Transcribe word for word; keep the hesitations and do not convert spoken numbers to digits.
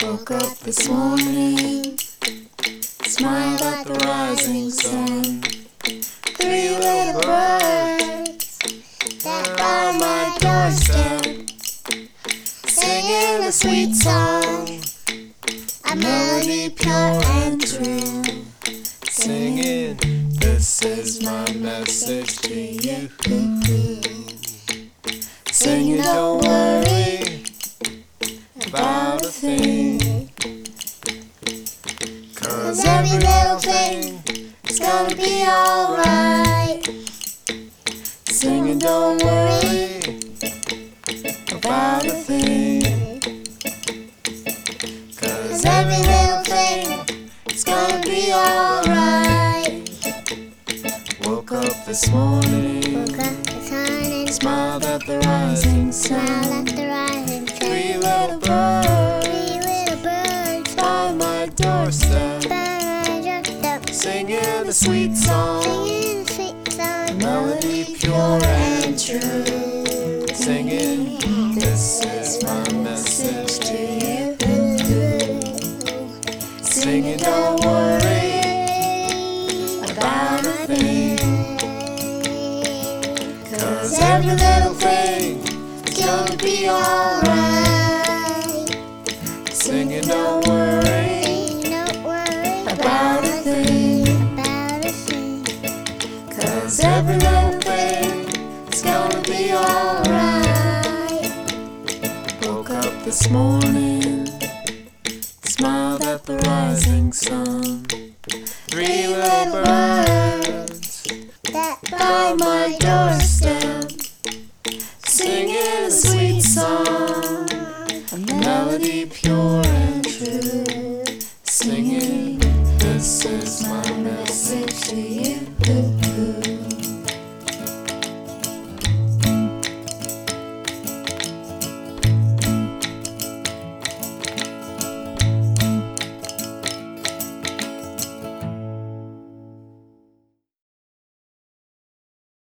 Woke up this morning, smiled at the rising sun. Three little birds that by my doorstep, singing a sweet song, a melody pure and true. Singing, this is my message to you. Singing, don't worry about a thing, 'cause every little thing is gonna be alright. Singing, don't worry about a thing, 'cause every little thing is gonna be alright. Woke up this morning, Woke up this morning, smiled at the rising smiled sun. at the rising sun. Three little birds Three little birds by my doorstep, by my doorstep, singing a sweet song, singing a sweet song, melody pure and true. Singing, this is my message to you. Singing, don't worry about a thing, 'cause every little thing is gonna be alright. Singing, don't worry Don't worry about a thing, about a thing, 'cause every little thing is gonna be alright. Woke up this morning, smiled at the rising sun. Three little birds that by my doorstep, singing a sweet song, a melody pure